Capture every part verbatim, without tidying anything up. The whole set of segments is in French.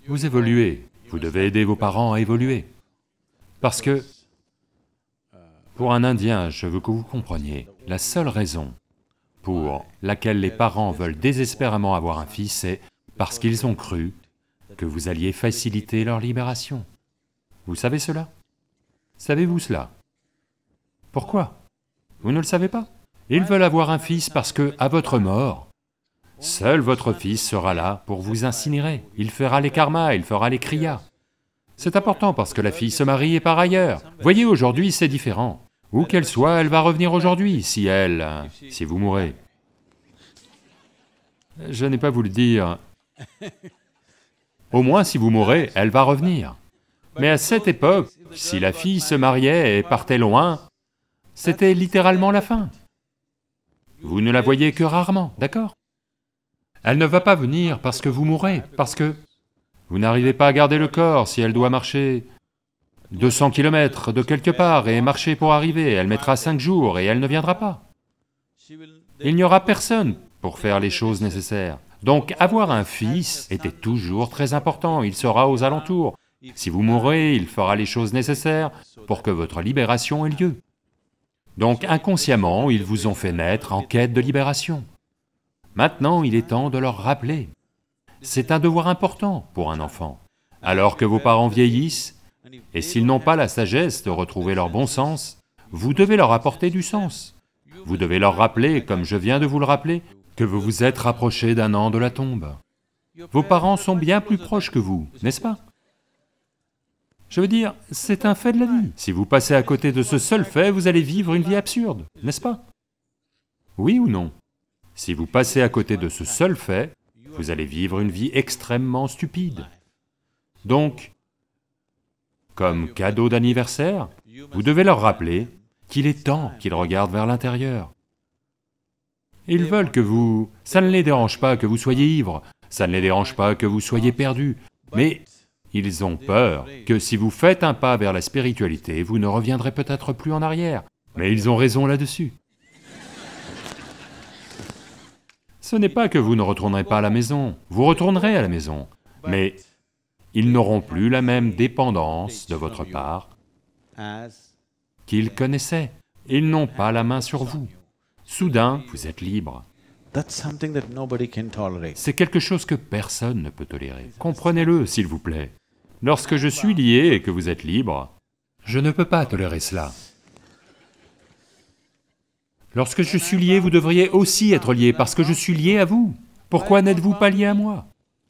Vous évoluez, vous devez aider vos parents à évoluer. Parce que, pour un Indien, je veux que vous compreniez, la seule raison pour laquelle les parents veulent désespérément avoir un fils, c'est parce qu'ils ont cru que vous alliez faciliter leur libération. Vous savez cela? Savez-vous cela? Pourquoi? Vous ne le savez pas? Ils veulent avoir un fils parce que, à votre mort, seul votre fils sera là pour vous incinérer. Il fera les karmas, il fera les kriyas. C'est important parce que la fille se marie et part ailleurs. Voyez, aujourd'hui c'est différent. Où qu'elle soit, elle va revenir aujourd'hui, si elle... si vous mourrez. Je n'ai pas voulu dire... Au moins si vous mourrez, elle va revenir. Mais à cette époque, si la fille se mariait et partait loin, c'était littéralement la fin. Vous ne la voyez que rarement, d'accord? Elle ne va pas venir parce que vous mourrez, parce que vous n'arrivez pas à garder le corps. Si elle doit marcher deux cents kilomètres de quelque part et marcher pour arriver, elle mettra cinq jours et elle ne viendra pas. Il n'y aura personne pour faire les choses nécessaires. Donc avoir un fils était toujours très important, il sera aux alentours. Si vous mourrez, il fera les choses nécessaires pour que votre libération ait lieu. Donc inconsciemment, ils vous ont fait naître en quête de libération. Maintenant, il est temps de leur rappeler. C'est un devoir important pour un enfant. Alors que vos parents vieillissent, et s'ils n'ont pas la sagesse de retrouver leur bon sens, vous devez leur apporter du sens. Vous devez leur rappeler, comme je viens de vous le rappeler, que vous vous êtes rapproché d'un an de la tombe. Vos parents sont bien plus proches que vous, n'est-ce pas? Je veux dire, c'est un fait de la vie. Si vous passez à côté de ce seul fait, vous allez vivre une vie absurde, n'est-ce pas? Oui ou non? Si vous passez à côté de ce seul fait, vous allez vivre une vie extrêmement stupide. Donc, comme cadeau d'anniversaire, vous devez leur rappeler qu'il est temps qu'ils regardent vers l'intérieur. Ils veulent que vous... ça ne les dérange pas que vous soyez ivre, ça ne les dérange pas que vous soyez perdu, mais ils ont peur que si vous faites un pas vers la spiritualité, vous ne reviendrez peut-être plus en arrière. Mais ils ont raison là-dessus. Ce n'est pas que vous ne retournerez pas à la maison, vous retournerez à la maison, mais ils n'auront plus la même dépendance de votre part qu'ils connaissaient. Ils n'ont pas la main sur vous. Soudain, vous êtes libre. C'est quelque chose que personne ne peut tolérer. Comprenez-le, s'il vous plaît. Lorsque je suis lié et que vous êtes libre, je ne peux pas tolérer cela. Lorsque je suis lié, vous devriez aussi être lié parce que je suis lié à vous. Pourquoi n'êtes-vous pas lié à moi?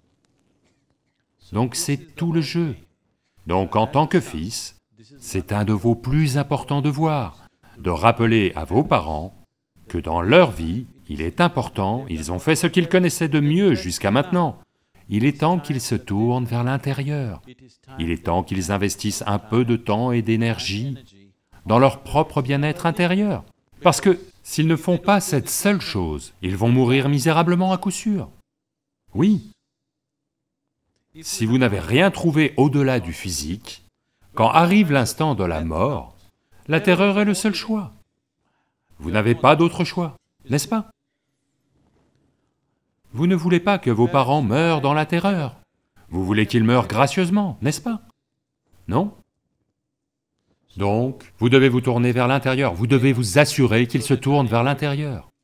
Donc c'est tout le jeu. Donc en tant que fils, c'est un de vos plus importants devoirs, de rappeler à vos parents que dans leur vie, il est important, ils ont fait ce qu'ils connaissaient de mieux jusqu'à maintenant. Il est temps qu'ils se tournent vers l'intérieur. Il est temps qu'ils investissent un peu de temps et d'énergie dans leur propre bien-être intérieur. Parce que s'ils ne font pas cette seule chose, ils vont mourir misérablement à coup sûr. Oui. Si vous n'avez rien trouvé au-delà du physique, quand arrive l'instant de la mort, la terreur est le seul choix. Vous n'avez pas d'autre choix, n'est-ce pas? Vous ne voulez pas que vos parents meurent dans la terreur. Vous voulez qu'ils meurent gracieusement, n'est-ce pas? Non? Donc, vous devez vous tourner vers l'intérieur, vous devez vous assurer qu'ils se tournent vers l'intérieur.